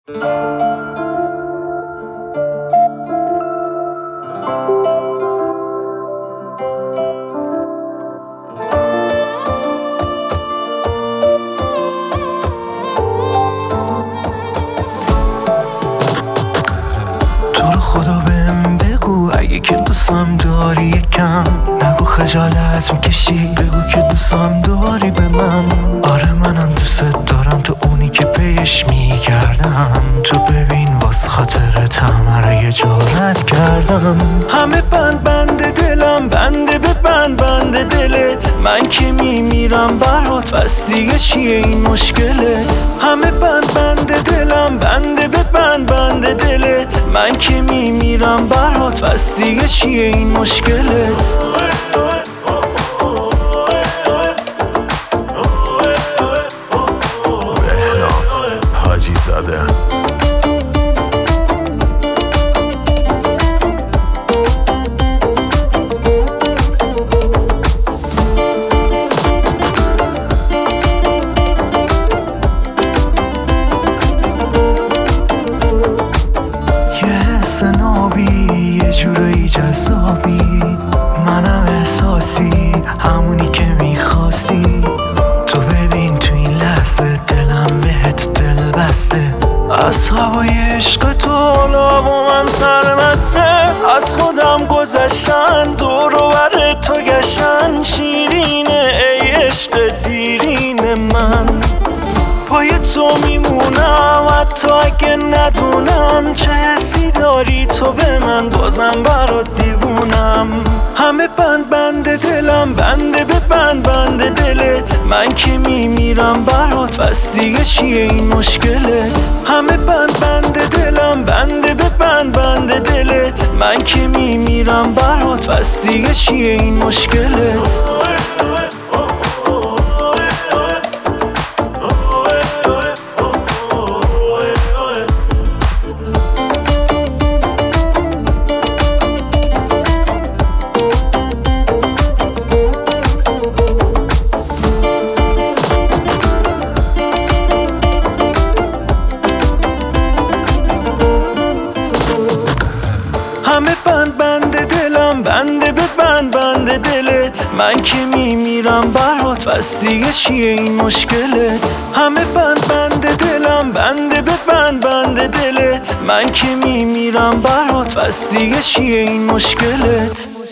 تو رو خدا بهم بگو اگه که دوستم داری یکم نگو خجالت میکشی، بگو که دوستم داری به من. آره منم دوست دارم، تو اونی که پیش میگردم. تو ببین واس خاطرت همه جارت کردم. همه بند دلم بنده به بند دلت، من که میمیرم برات، بس دیگه چیه این مشکلت؟ همه بند دلم بنده به بند دلت، من که میمیرم برات، بس دیگه چیه این مشکلت؟ بهنام حاجی زاده. سنابی یه جورایی جذابی، منم احساسی همونی که میخواستی. تو ببین تو این لحظه دلم بهت دل بسته، از هوای عشق تو لاب و من سرمسته. از خودم گذشتن دور و بر تو گشتن، شیرینه ای عشق دیرین من. پای تو میمونم حتی اگه ندونم چه حسی داری تو به من، بازم برات دیوونم. همه بند دلم بنده به بند دلت، من که میمیرم برات، بس دیگه چیه این مشکلت؟ همه بند دلم بنده به بند دلت، من که میمیرم برات، بس دیگه چیه این مشکلت؟ همه بند دلم بنده به بند دلت، من که میمیرم برات، بس دیگه چیه این مشکلت؟ همه بند دلم بنده به بند دلت، من که میمیرم برات، بس دیگه چیه این مشکلت؟